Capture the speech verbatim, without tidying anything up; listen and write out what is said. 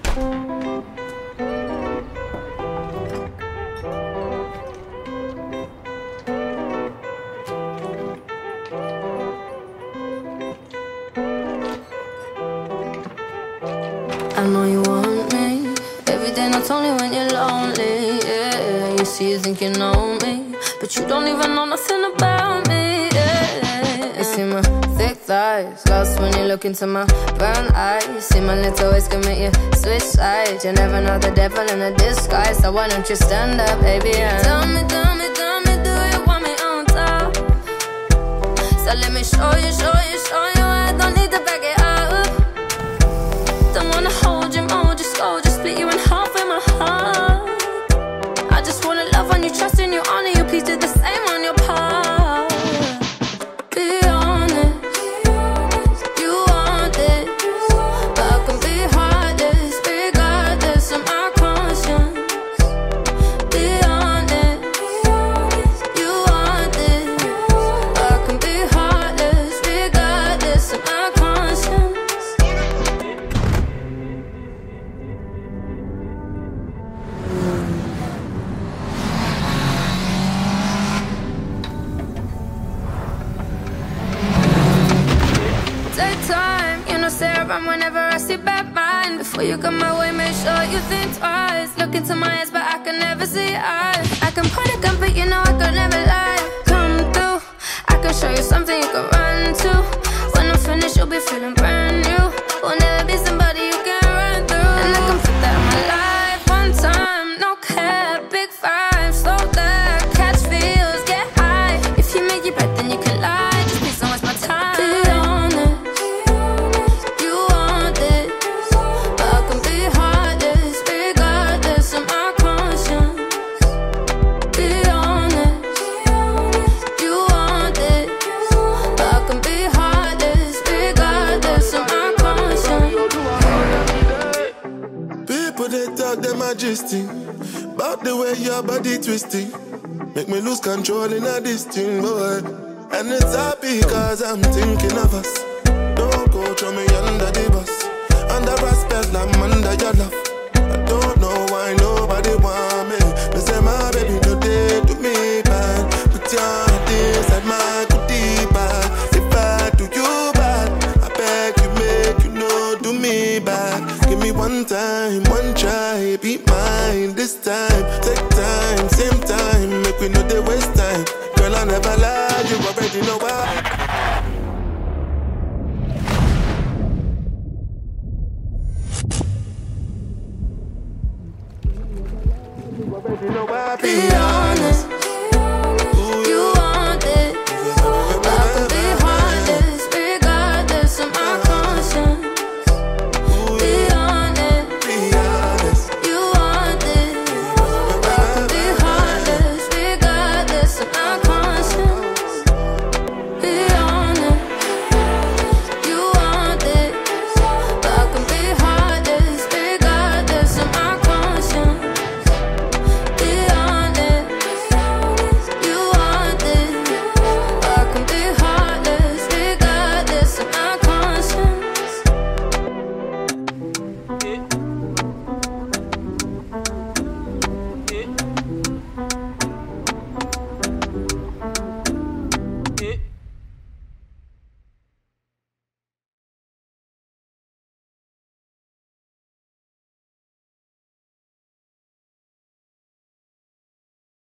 I know you want me every day, not only when you're lonely. Yeah, you see, you think you know me, but you don't even know nothing about me. Yeah, you see my thick thighs, lost when you look into my brown eyes. You see my little ways can make you switch sides. You never know the devil in a disguise, so why don't you stand up, baby? And tell me, tell me, tell me, do you want me on top? So let me show you, show you, show you. I don't need to back it up. Don't wanna hold you, mold you, slow, just split you in half with my heart. I just wanna love on you, trust in you, honor you. Please do the same on your part. Be honest, you want this, but I can be heartless, regardless of my conscience. Be honest, you want this, but I can be heartless, regardless of my conscience. Take time, you know, stay around whenever I see bad mind. Before you come my way, make sure you think twice. Look into my eyes, but I can never see eyes. I can point a gun, but you know I could never lie. Come through, I can show you something you can run to. When I'm finished, you'll be feeling brand new. Will never be somebody you can run through. And I can put that in my life one time, no cap, big five, slow that, catch feels, get high. If you make your bet, then you can lie. Just please don't waste my time. Be honest, you want this, but I can be heartless, regardless of my conscience. Be honest, you want this, but I can be heartless, regardless of my conscience. People they talk them majesty about the way your body twisting, make me lose control in a this thing, boy. And it's happy cause I'm thinking of us. Don't go throw me under the bus. Under respect, I'm under your love. I don't know why nobody want me. They say my baby no day to me bad. Put your hand inside my goodie bag. If I do you bad, I beg you make you know do me bad. Give me one time, one try, be mine this time. Take time, same time, make we know they waste time. Girl, I never lie, you already know why. You already know why. Be honest.